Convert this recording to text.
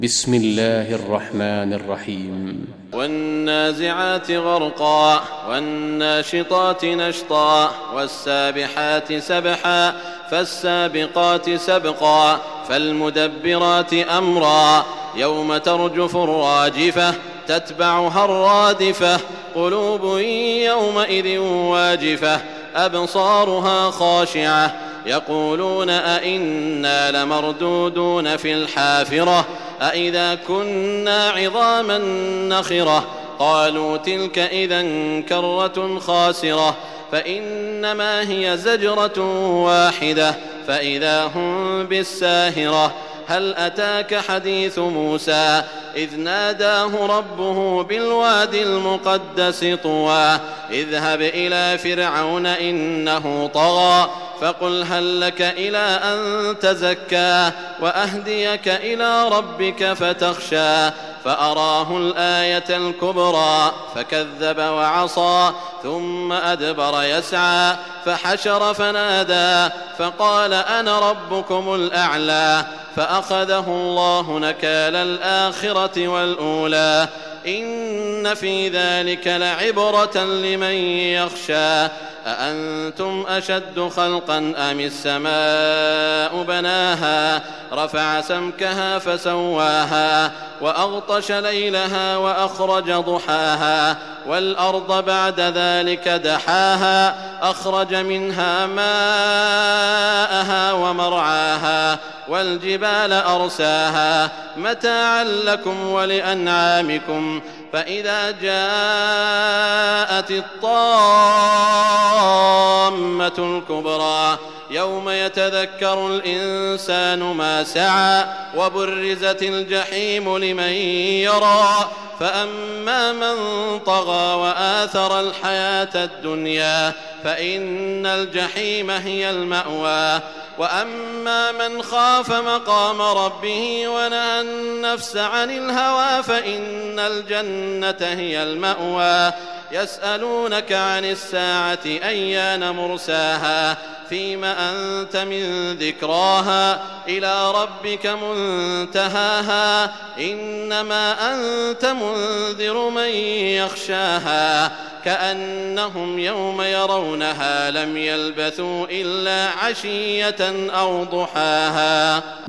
بسم الله الرحمن الرحيم والنازعات غرقا والناشطات نشطا والسابحات سبحا فالسابقات سبقا فالمدبرات أمرا يوم ترجف الراجفة تتبعها الرادفة قلوب يومئذ واجفة أبصارها خاشعة يقولون أئنا لمردودون في الحافرة أئذا كنا عظاما نخرة قالوا تلك إذا كرة خاسرة فإنما هي زجرة واحدة فإذا هم بالساهرة هل أتاك حديث موسى إذ ناداه ربه بالوادي المقدس طوى اذهب إلى فرعون إنه طغى فقل هل لك إلى أن تزكى وأهديك إلى ربك فتخشى فأراه الآية الكبرى فكذب وعصى ثم أدبر يسعى فحشر فنادى فقال أنا ربكم الأعلى فأخذه الله نكال الآخرة والأولى إن في ذلك لعبرة لمن يخشى أأنتم أشد خلقا أم السماء بناها رفع سمكها فسواها وأغطش ليلها وأخرج ضحاها والأرض بعد ذلك دحاها أخرج منها ماءها ومرعاها والجبال أرساها متاعا لكم ولأنعامكم فإذا جاءت الطامة الكبرى يوم يتذكر الإنسان ما سعى وبرزت الجحيم لمن يرى فأما من طغى وآثر الحياة الدنيا فإن الجحيم هي المأوى وأما من خاف مقام ربه ونهى النفس عن الهوى فإن الجنة هي المأوى يسألونك عن الساعة أيان مرساها فيم أنت من ذكراها إلى ربك منتهاها إنما أنت منذر من يخشاها كأنهم يوم يرونها لم يلبثوا إلا عشية أو ضحاها.